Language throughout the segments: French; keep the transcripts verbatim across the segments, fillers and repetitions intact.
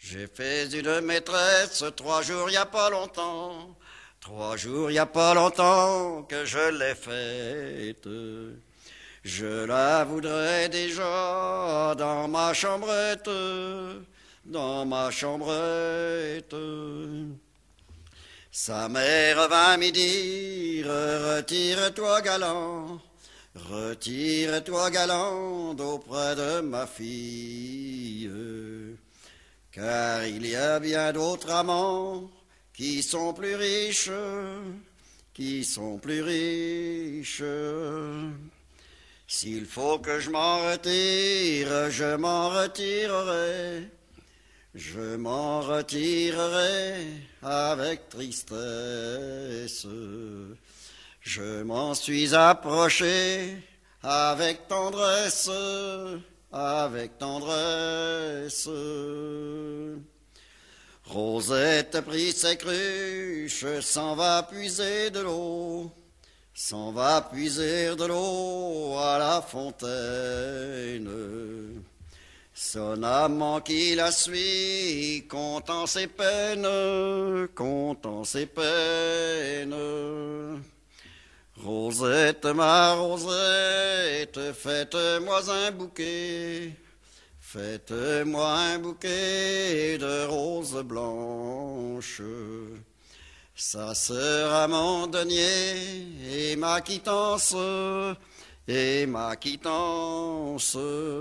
J'ai fait une maîtresse trois jours y a pas longtemps, trois jours y a pas longtemps que je l'ai faite. Je la voudrais déjà dans ma chambrette, dans ma chambrette. Sa mère vint me dire, retire-toi galant, retire-toi galant d'auprès de ma fille, car il y a bien d'autres amants qui sont plus riches, qui sont plus riches. S'il faut que je m'en retire, je m'en retirerai, je m'en retirerai avec tristesse. Je m'en suis approché avec tendresse, avec tendresse. Rosette prit ses cruches, s'en va puiser de l'eau, s'en va puiser de l'eau à la fontaine. Son amant qui la suit, comptant ses peines, comptant ses peines. Rosette, ma Rosette, faites-moi un bouquet, faites-moi un bouquet de roses blanches. Ça sera mon denier et ma quittance, et ma quittance.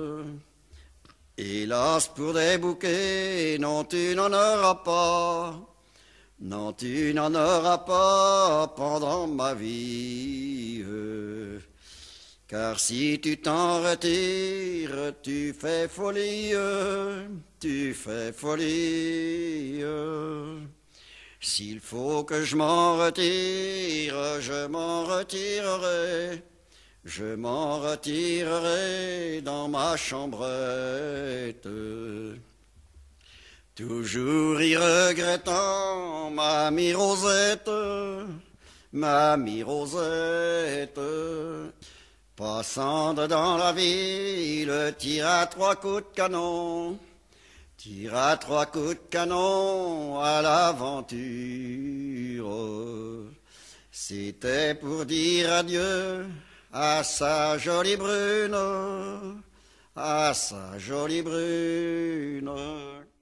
Hélas pour des bouquets, non tu n'en auras pas, non tu n'en auras pas pendant ma vie. Car si tu t'en retires, tu fais folie, tu fais folie. S'il faut que je m'en retire, je m'en retirerai, je m'en retirerai dans ma chambrette. Toujours y regrettant mamie Rosette, mamie Rosette. Passant dans la ville, tire à trois coups de canon, tire à trois coups de canon à l'aventure. C'était pour dire adieu à sa jolie brune, à sa jolie brune.